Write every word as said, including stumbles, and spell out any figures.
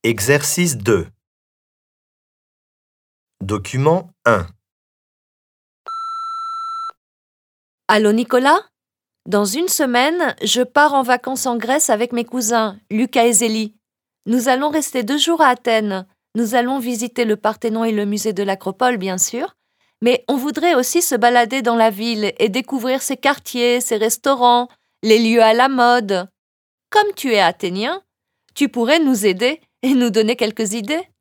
Exercice deux. Document un. Allô Nicolas? Dans une semaine, je pars en vacances en Grèce avec mes cousins, Lucas et Zélie. Nous allons rester deux jours à Athènes. Nous allons visiter le Parthénon et le musée de l'Acropole, bien sûr, mais on voudrait aussi se balader dans la ville et découvrir ses quartiers, ses restaurants, les lieux à la mode. Comme tu es athénien, tu pourrais nous aider et nous donner quelques idées.